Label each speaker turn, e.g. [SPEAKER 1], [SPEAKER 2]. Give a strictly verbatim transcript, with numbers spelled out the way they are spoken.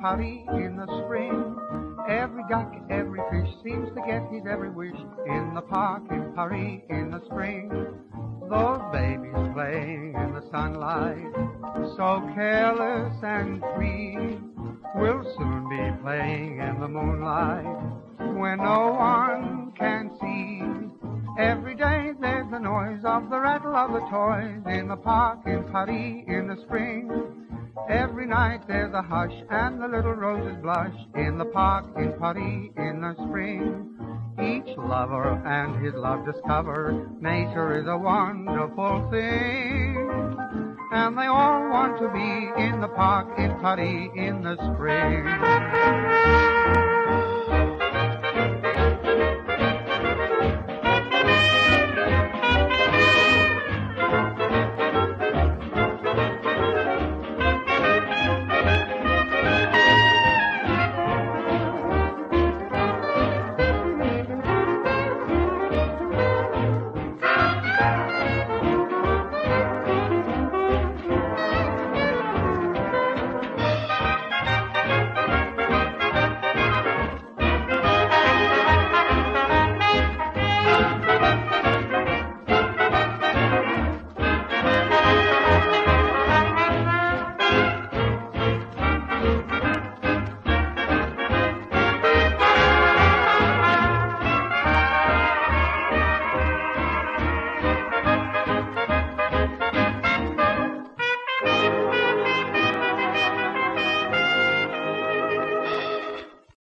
[SPEAKER 1] Paris in the spring. Every duck, every fish seems to get his every wish in the park in Paris in the spring. Those babies playing in the sunlight, so careless and free, will soon be playing in the moonlight when no one can see. Every day there's the noise of the rattle of the toys in the park in Paris in the spring. Every night there's a hush and the little roses blush in the park in Paris in the spring. Each lover and his love discover nature is a wonderful thing, and they all want to be in the park in Paris in the spring.